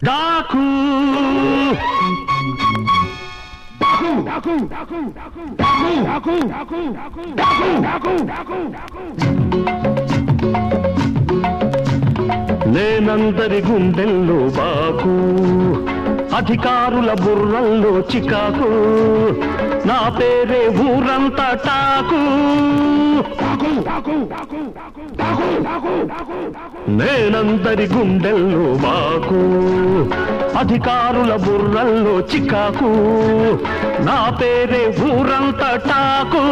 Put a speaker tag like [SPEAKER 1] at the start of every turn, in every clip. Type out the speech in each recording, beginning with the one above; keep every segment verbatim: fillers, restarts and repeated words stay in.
[SPEAKER 1] డాకు నేనందరి గుండెల్లో బాకు, అధికారుల బుర్రల్లో చికాకు, నా పేరే ఊరంతా టాకు. నేనందరి గుండెల్లో బాకు, అధికారుల బుర్రల్లో చికాకు, నా పేరే ఊరంతా టాకు.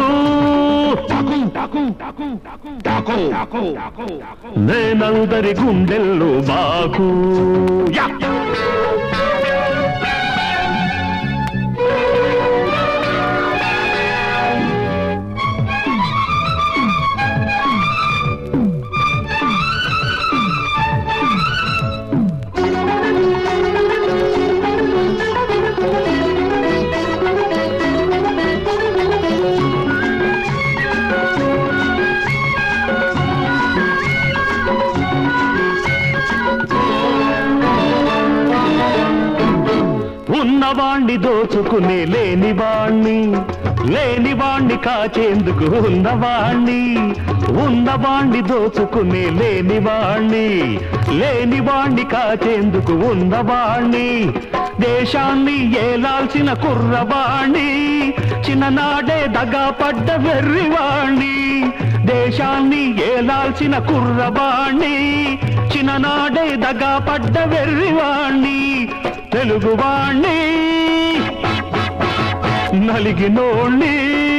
[SPEAKER 1] నేనందరి గుండెల్లో బాకు. ఉన్నవాణ్ణి దోచుకునే లేనివాణ్ణి, లేనివాణ్ణి కాచేందుకు ఉన్నవాణ్ణి. ఉన్నవాణ్ణి దోచుకునే లేనివాణ్ణి, లేనివాణ్ణి కాచేందుకు ఉన్నవాణ్ణి. దేశాన్ని ఏలాల్సిన కుర్రవాణ్ణి, చిన్ననాడే దగా పడ్డ వెర్రివాణ్ణి. దేశాన్ని ఏలాల్సిన కుర్రవాణ్ణి, చిన్ననాడే దగా పడ్డ వెర్రివాణ్ణి. తెలుగువాణ్ణి నలిగినోణ్ణి,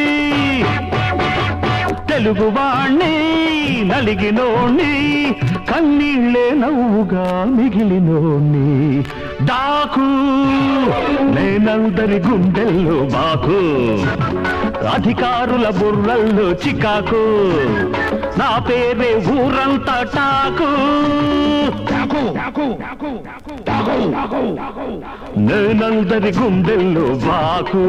[SPEAKER 1] తెలుగువాణ్ణి నలిగినోణ్ణి, కన్నీళ్ళే నవ్వుగా మిగిలినోణ్ణి. డాకు నేనందరి గుండెల్లో బాకు, అధికారుల బుర్రల్లో చికాకు, నా పేరే ఊరంతా టాకు. నేనందరి గుండెల్లో బాకు.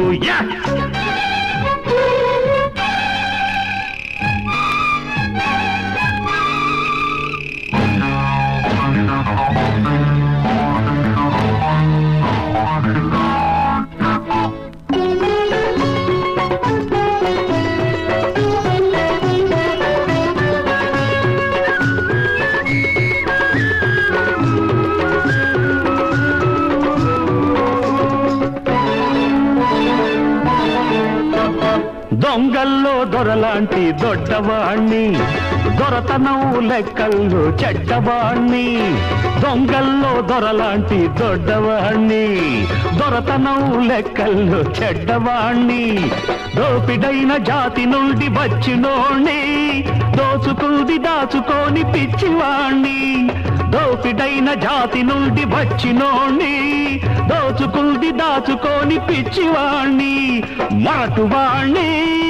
[SPEAKER 1] దొంగల్లో దొరలాంటి దొడ్డవాణ్ణి, దొరతనం లెక్కల్లో చెడ్డవాణ్ణి. దొంగల్లో దొరలాంటి దొడ్డవాణ్ణి, దొరతనం లెక్కల్లో చెడ్డవాణ్ణి. దోపిడైన జాతి నుండి వచ్చినోణ్ణి, దోచుకుంది దాచుకోని పిచ్చివాణ్ణి. దోపిడైన జాతి నుండి వచ్చినోణ్ణి, దోచుకుంది దాచుకోని పిచ్చివాణ్ణి. మరటువాణ్ణి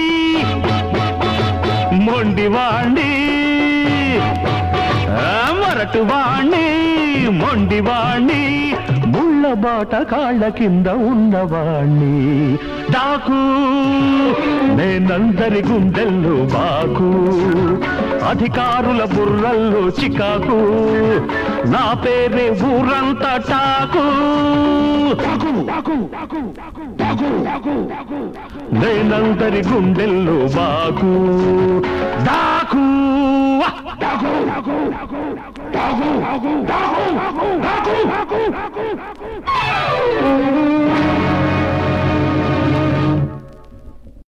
[SPEAKER 1] మొండివాణ్ణి, మరటువాణ్ణి మొండివాణ్ణి, ముళ్ళ బాట కాళ్ళ కింద ఉన్నవాణ్ణి. డాకు నేనందరి గుండెల్లో బాకు, అధికారుల బుర్రల్లో చికాకు, నా పేరే ఊరంతా టాకు. నేనందరి గుండెల్లో బాకు. డాకు డాకు